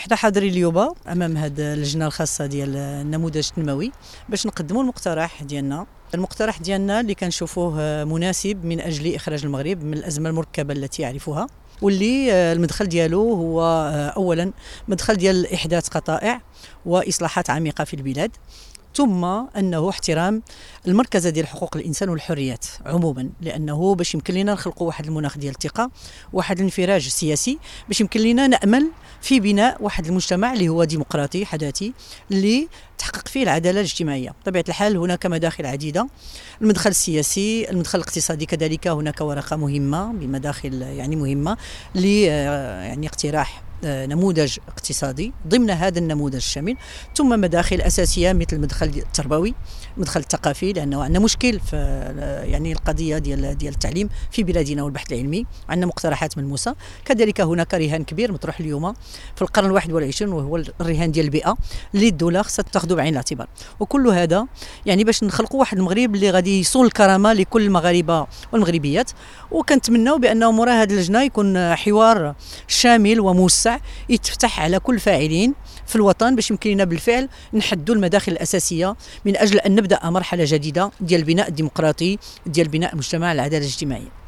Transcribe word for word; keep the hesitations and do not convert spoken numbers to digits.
حنا حاضرين اليوم امام هذه اللجنه الخاصه ديال النموذج التنموي باش نقدموا المقترح ديالنا. المقترح ديالنا اللي كنشوفوه مناسب من اجل اخراج المغرب من الازمه المركبه التي يعرفها، واللي المدخل ديالو هو اولا مدخل ديال احداث قطائع واصلاحات عميقه في البلاد، ثم انه احترام المركزه ديال حقوق الانسان والحريات عموما، لانه باش يمكن لنا نخلقوا واحد المناخ ديال الثقه، واحد الانفراج سياسي، باش يمكن لنا نامل في بناء واحد المجتمع اللي هو ديمقراطي حداثي اللي تحقق فيه العداله الاجتماعيه. بطبيعه الحال هناك مداخل عديده، المدخل السياسي، المدخل الاقتصادي كذلك، هناك ورقه مهمه بمداخل يعني مهمه ل يعني اقتراح نموذج اقتصادي ضمن هذا النموذج الشامل، ثم مداخل اساسيه مثل المدخل التربوي، المدخل الثقافي، لانه عندنا مشكل في يعني القضيه ديال ديال التعليم في بلادنا والبحث العلمي، عندنا مقترحات ملموسه. كذلك هناك رهان كبير مطروح اليوم في القرن الواحد والعشرين، وهو الرهان ديال البيئه اللي الدوله خصها تاخذه بعين الاعتبار. وكل هذا يعني باش نخلقوا واحد المغرب اللي غادي يصون الكرامه لكل المغاربه والمغربيات. وكنتمناو بانه مورا هذه اللجنه يكون حوار شامل وموسع يتفتح على كل فاعلين في الوطن، باش يمكن لنا بالفعل نحدوا المداخل الاساسيه من اجل ان نبدا مرحله جديده ديال البناء الديمقراطي، ديال بناء مجتمع العداله الاجتماعيه.